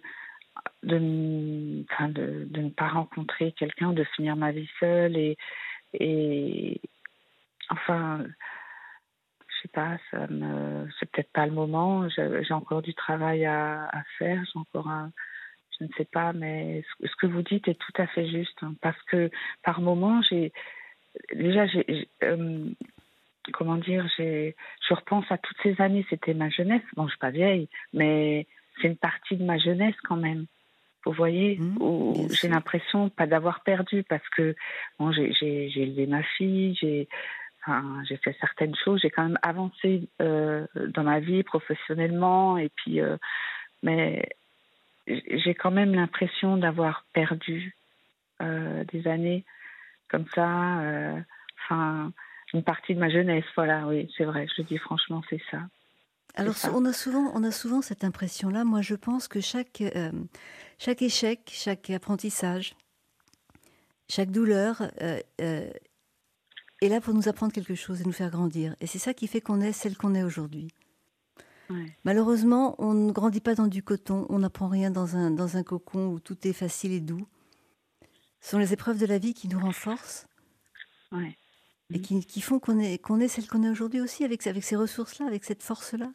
de, enfin de, de ne pas rencontrer quelqu'un, de finir ma vie seule. Et, et enfin, je sais pas, ça me, c'est peut-être pas le moment. J'ai, j'ai encore du travail à, à faire, j'ai encore un... Je ne sais pas, mais ce que vous dites est tout à fait juste. Hein, parce que par moments, j'ai déjà, j'ai, j'ai, euh, comment dire, j'ai, je repense à toutes ces années. C'était ma jeunesse. Bon, je suis pas vieille, mais c'est une partie de ma jeunesse quand même. Vous voyez, mmh, où j'ai sûr. l'impression pas d'avoir perdu parce que bon, j'ai, j'ai, j'ai élevé ma fille, j'ai, enfin, j'ai fait certaines choses, j'ai quand même avancé euh, dans ma vie professionnellement et puis, euh, mais j'ai quand même l'impression d'avoir perdu euh, des années comme ça, euh, enfin, une partie de ma jeunesse, voilà, oui, c'est vrai, je le dis franchement, c'est ça. Alors, c'est ça. On, a souvent, on a souvent cette impression-là. Moi, je pense que chaque, euh, chaque échec, chaque apprentissage, chaque douleur euh, euh, est là pour nous apprendre quelque chose et nous faire grandir. Et c'est ça qui fait qu'on est celle qu'on est aujourd'hui. Ouais. Malheureusement, on ne grandit pas dans du coton, on n'apprend rien dans un, dans un cocon où tout est facile et doux. Ce sont les épreuves de la vie qui nous renforcent ouais. et qui, qui font qu'on est, qu'on est celle qu'on est aujourd'hui aussi, avec, avec ces ressources-là, avec cette force-là.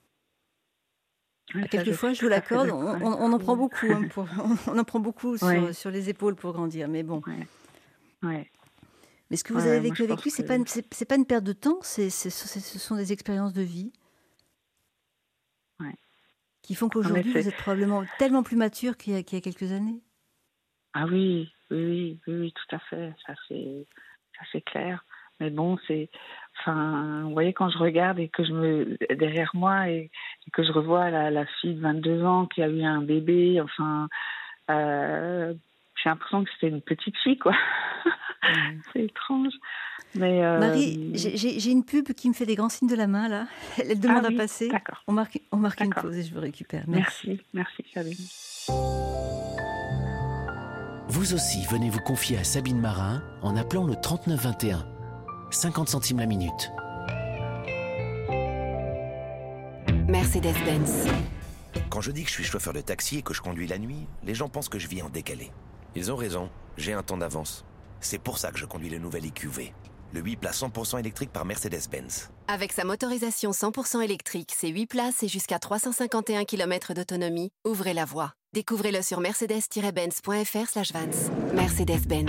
Ouais, quelquefois, je, je vous l'accorde, on, on, on en prend beaucoup, hein, pour, on, on en prend beaucoup sur, ouais. sur les épaules pour grandir, mais bon. Ouais. Ouais. Mais ce que vous ouais, avez vécu avec lui, que... c'est pas une, c'est, c'est pas une perte de temps, c'est, c'est, c'est, ce sont des expériences de vie. Ouais. Qui font qu'aujourd'hui, vous êtes probablement tellement plus mature qu'il y a, qu'il y a quelques années. Ah oui, oui, oui, oui, tout à fait, ça c'est, ça c'est clair. Mais bon, c'est, enfin, vous voyez, quand je regarde et que je me, derrière moi et, et que je revois la, la fille de vingt-deux ans qui a eu un bébé, enfin, euh, j'ai l'impression que c'était une petite fille, quoi. Mmh. C'est étrange. Mais euh... Marie, j'ai, j'ai une pub qui me fait des grands signes de la main, là. Elle demande ah, oui, à passer. D'accord. On marque, on marque une pause et je vous récupère. Merci. Merci, merci Sabine. Vous aussi, venez vous confier à Sabine Marin en appelant le trente-neuf vingt et un. cinquante centimes la minute. Mercedes-Benz. Quand je dis que je suis chauffeur de taxi et que je conduis la nuit, les gens pensent que je vis en décalé. Ils ont raison, j'ai un temps d'avance. C'est pour ça que je conduis le nouvel I Q V, le huit places cent pour cent électrique par Mercedes-Benz. Avec sa motorisation cent pour cent électrique, ses huit places et jusqu'à trois cent cinquante et un kilomètres d'autonomie, ouvrez la voie. Découvrez-le sur mercedes tiret benz point f r slash vans. Mercedes-Benz.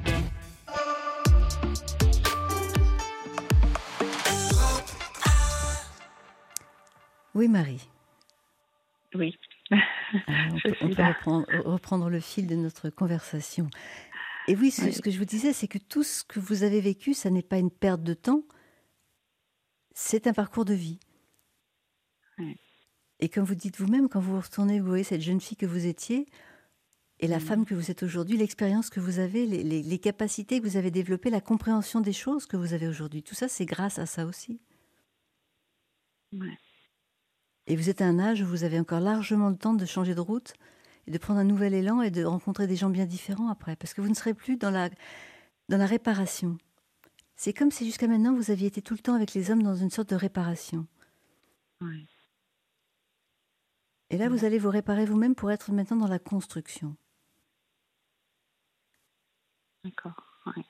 Oui, Marie. Oui. Alors, on peut, on peut reprendre, reprendre le fil de notre conversation. Et oui, ce, Oui. ce que je vous disais, c'est que tout ce que vous avez vécu, ça n'est pas une perte de temps, c'est un parcours de vie. Oui. Et comme vous dites vous-même, quand vous vous retournez, vous voyez cette jeune fille que vous étiez et la Mhm. femme que vous êtes aujourd'hui, l'expérience que vous avez, les, les- les capacités que vous avez développées, la compréhension des choses que vous avez aujourd'hui. Tout ça, c'est grâce à ça aussi. Ouais. Et vous êtes à un âge où vous avez encore largement le temps de changer de route et de prendre un nouvel élan et de rencontrer des gens bien différents après. Parce que vous ne serez plus dans la, dans la réparation. C'est comme si jusqu'à maintenant, vous aviez été tout le temps avec les hommes dans une sorte de réparation. Ouais. Et là, vous allez vous réparer vous-même pour être maintenant dans la construction. D'accord. Ouais.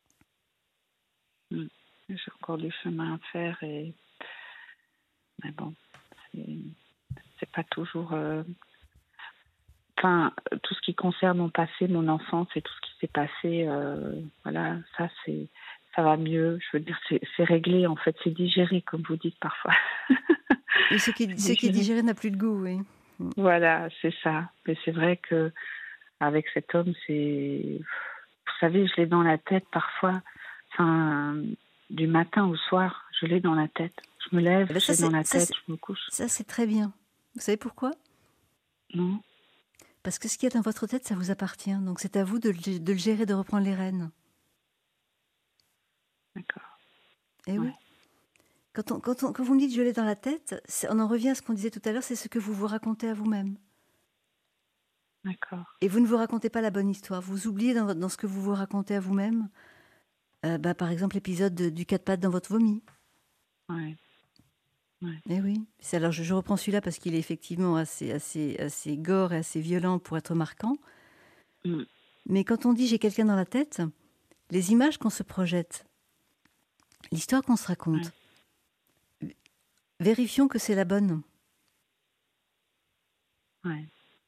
Mm. J'ai encore du chemin à faire et mais bon, c'est, c'est pas toujours. euh, Enfin, tout ce qui concerne mon passé, mon enfance et tout ce qui s'est passé, euh, voilà, ça c'est, ça va mieux. Je veux dire, c'est, c'est réglé en fait, c'est digéré comme vous dites parfois. Et ce qui, ce qui est digéré n'a plus de goût, oui. Voilà, c'est ça. Mais c'est vrai que avec cet homme, c'est, vous savez, je l'ai dans la tête parfois. Enfin, du matin au soir, je l'ai dans la tête. Je me lève, Eh ben je ça, l'ai dans c'est, la ça, tête, c'est, je me couche. ça, c'est très bien. Vous savez pourquoi ? Non, Parce que ce qui est dans votre tête, ça vous appartient. Donc c'est à vous de le, de le gérer, de reprendre les rênes. d'accord. Eh oui. Ouais. Quand, on, quand, on, quand vous me dites je l'ai dans la tête, c'est- on en revient à ce qu'on disait tout à l'heure, c'est ce que vous vous racontez à vous-même. D'accord. Et vous ne vous racontez pas la bonne histoire. Vous oubliez dans, votre- dans ce que vous vous racontez à vous-même, euh, bah, par exemple l'épisode de- du quatre pattes dans votre vomi. Ouais. Eh oui. C'est- Alors je, je reprends celui-là parce qu'il est effectivement assez, assez, assez gore et assez violent pour être marquant. Mm. Mais quand on dit j'ai quelqu'un dans la tête, les images qu'on se projette, l'histoire qu'on se raconte, vérifions que c'est la bonne. Ouais.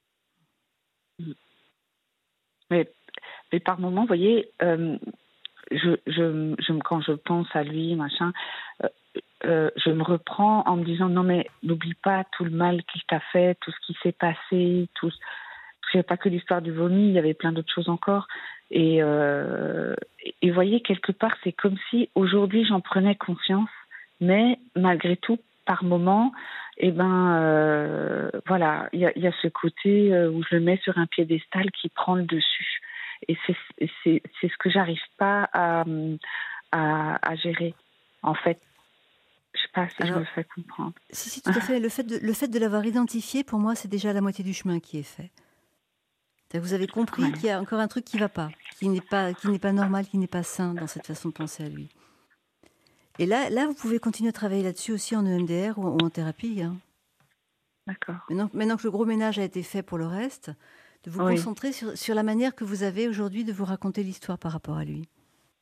Mm. Mais, mais par moments, vous voyez, euh, je, je, je, quand je pense à lui, machin, euh, euh, je me reprends en me disant non mais n'oublie pas tout le mal qu'il t'a fait, tout ce qui s'est passé, tout. Il n'y avait pas que l'histoire du vomi, il y avait plein d'autres choses encore. Et, euh, et vous voyez, quelque part, c'est comme si aujourd'hui j'en prenais conscience, mais malgré tout, par moment, eh ben, euh, voilà, il y a, y a ce côté euh, où je le mets sur un piédestal qui prend le dessus. Et c'est, c'est, c'est ce que j'arrive pas à, à, à gérer, en fait. Je sais pas si Alors, je me fais comprendre. Si, si, tout à fait. Le fait de, le fait de l'avoir identifié, pour moi, c'est déjà la moitié du chemin qui est fait. C'est-à-dire que vous avez compris Ouais. qu'il y a encore un truc qui ne va pas, qui n'est pas, qui n'est pas normal, qui n'est pas sain dans cette façon de penser à lui. Et là, là, vous pouvez continuer à travailler là-dessus aussi en E M D R ou, ou en thérapie. Hein. D'accord. Maintenant, maintenant que le gros ménage a été fait pour le reste, de vous Oui. concentrer sur, sur la manière que vous avez aujourd'hui de vous raconter l'histoire par rapport à lui.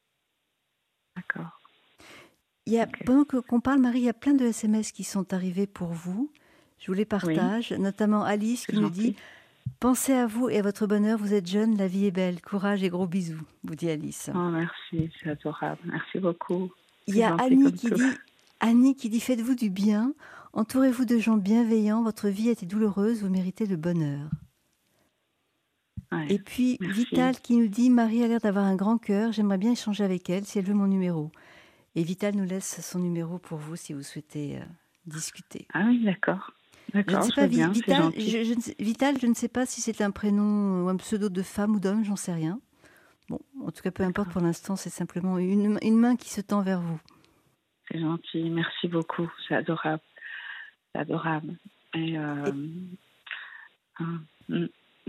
D'accord. Il y a, Ok. pendant que- qu'on parle, Marie, il y a plein de S M S qui sont arrivés pour vous. Je vous les partage, notamment Alice C'est qui nous gentil. dit « Pensez à vous et à votre bonheur, vous êtes jeune, la vie est belle, courage et gros bisous », vous dit Alice. Oh, merci, c'est adorable. Merci beaucoup. Il y a C'est gentil Annie comme qui tout. dit Annie qui dit faites-vous du bien, entourez-vous de gens bienveillants, votre vie a été douloureuse, vous méritez le bonheur. Ouais, Et puis merci. Vital qui nous dit Marie a l'air d'avoir un grand cœur, j'aimerais bien échanger avec elle si elle veut mon numéro. Et Vital nous laisse son numéro pour vous si vous souhaitez euh, discuter. Ah oui, d'accord. Je ne D'accord, sais je pas, veux Vi- bien, c'est Vital, gentil. je, je ne sais, Vital, je ne sais pas si c'est un prénom ou un pseudo de femme ou d'homme, j'en sais rien. Bon, en tout cas, peu importe pour l'instant, c'est simplement une, une main qui se tend vers vous. C'est gentil, merci beaucoup, c'est adorable. C'est adorable. Et, euh... ah, mm.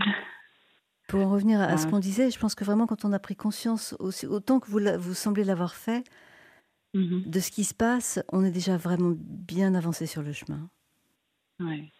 Pour en revenir à, à ce Ouais. qu'on disait, je pense que vraiment quand on a pris conscience, aussi, autant que vous, la- vous semblez l'avoir fait, Mhm. de ce qui se passe, on est déjà vraiment bien avancé sur le chemin. Ouais.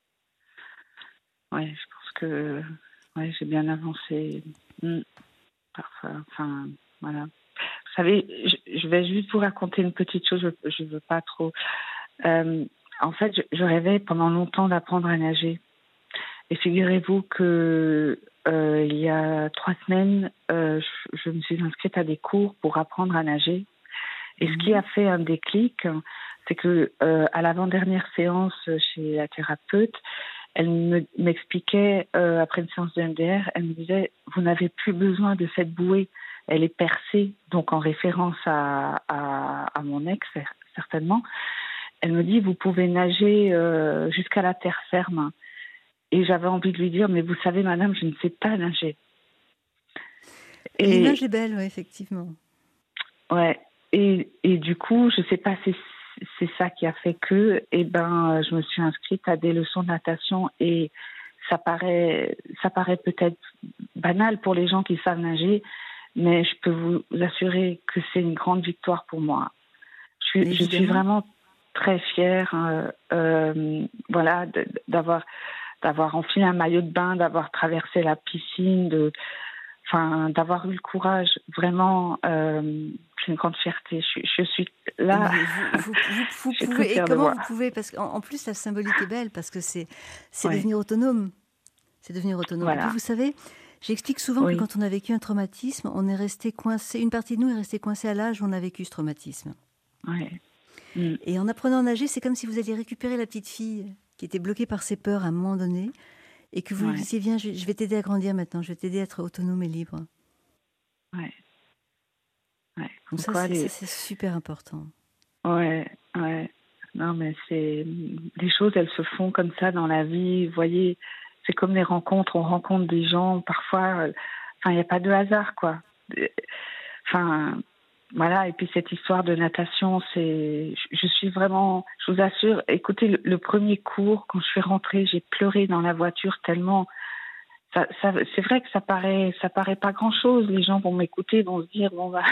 Ouais, je pense que ouais, j'ai bien avancé. Mm. Parfois, enfin, voilà. Vous savez, je, je vais juste vous raconter une petite chose, je ne veux pas trop. Euh, en fait, je, je rêvais pendant longtemps d'apprendre à nager. Et figurez-vous que euh, il y a trois semaines, euh, je, je me suis inscrite à des cours pour apprendre à nager. Et mmh. ce qui a fait un déclic, c'est que euh, à l'avant-dernière séance chez la thérapeute, elle me, m'expliquait, euh, après une séance de M D R, elle me disait « Vous n'avez plus besoin de cette bouée, elle est percée », donc en référence à, à, à mon ex, certainement. Elle me dit « Vous pouvez nager euh, jusqu'à la terre ferme ». Et j'avais envie de lui dire « Mais vous savez, madame, je ne sais pas nager ». L'image est belle, oui, effectivement. Ouais, et, et du coup, je ne sais pas si c'est ça qui a fait que, eh ben, je me suis inscrite à des leçons de natation et ça paraît, ça paraît peut-être banal pour les gens qui savent nager, mais je peux vous assurer que c'est une grande victoire pour moi. Je suis, je suis vraiment très fière, euh, euh, voilà, d'avoir, d'avoir enfilé un maillot de bain, d'avoir traversé la piscine, de, enfin, d'avoir eu le courage. Vraiment, euh, c'est une grande fierté. Je, je suis là. Vous, vous, vous, vous pouvez, et comment vous pouvez, parce qu'en en plus la symbolique est belle, parce que c'est, c'est ouais. devenir autonome. C'est devenir autonome. Voilà. Et puis vous savez, j'explique souvent oui. que quand on a vécu un traumatisme, on est resté coincé. Une partie de nous est restée coincée à l'âge où on a vécu ce traumatisme. Ouais. Mm. Et en apprenant à nager, c'est comme si vous alliez récupérer la petite fille qui était bloquée par ses peurs à un moment donné, et que vous ouais. lui disiez viens, je, je vais t'aider à grandir maintenant. Je vais t'aider à être autonome et libre. Ouais. Ouais. Donc ça, c'est, les... ça, c'est super important. Ouais, ouais. Non, mais c'est... Les choses, elles se font comme ça dans la vie. Vous voyez, c'est comme les rencontres. On rencontre des gens, parfois... Enfin, il n'y a pas de hasard, quoi. Enfin, voilà. Et puis, cette histoire de natation, c'est... Je suis vraiment... Je vous assure, écoutez, le, le premier cours, quand je suis rentrée, j'ai pleuré dans la voiture tellement... Ça, ça, c'est vrai que ça paraît, ça paraît pas grand-chose. Les gens vont m'écouter, vont se dire bon bah,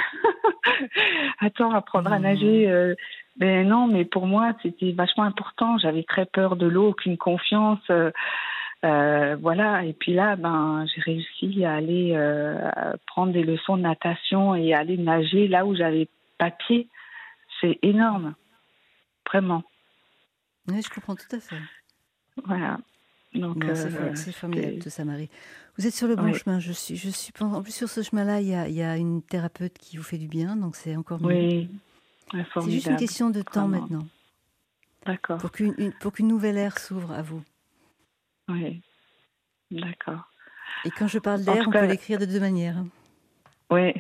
attends, apprendre mmh. à nager. Euh, mais non, mais pour moi c'était vachement important. J'avais très peur de l'eau, aucune confiance. Euh, euh, voilà. Et puis là, ben, j'ai réussi à aller euh, à prendre des leçons de natation et aller nager là où j'avais pas pied. C'est énorme, vraiment. Oui, je comprends tout à fait. Voilà. Donc, non, c'est, euh, c'est formidable c'est... tout ça, Marie. Vous êtes sur le bon oui. chemin. Je suis, je suis. En plus, sur ce chemin-là, il y a, il y a une thérapeute qui vous fait du bien, donc c'est encore mieux. Oui, c'est juste une question de temps vraiment. Maintenant. D'accord. Pour qu'une, une, pour qu'une nouvelle ère s'ouvre à vous. Oui, d'accord. Et quand je parle d'ère, on cas... peut l'écrire de deux manières. Oui.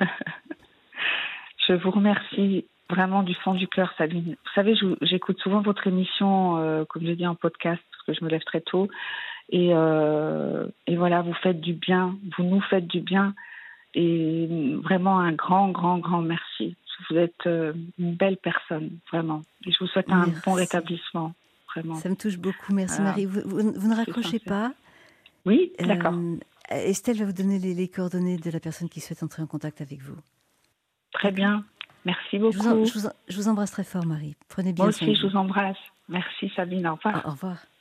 Je vous remercie vraiment du fond du cœur, Sabine. Vous savez, je, j'écoute souvent votre émission, euh, comme je dis, en podcast, parce que je me lève très tôt. Et, euh, et voilà, vous faites du bien, vous nous faites du bien. Et vraiment un grand, grand, grand merci. Vous êtes euh, une belle personne, vraiment. Et je vous souhaite un merci. Bon rétablissement, vraiment. Ça me touche beaucoup. Merci, voilà. Marie. Vous, vous, vous ne raccrochez pas. Oui, d'accord. Euh, Estelle va vous donner les, les coordonnées de la personne qui souhaite entrer en contact avec vous. Très bien. Merci beaucoup. Je vous, en, je, vous en, je vous embrasse très fort, Marie. Prenez bien Moi soin aussi, je vous embrasse. Merci, Sabine. Au revoir. Au, au revoir.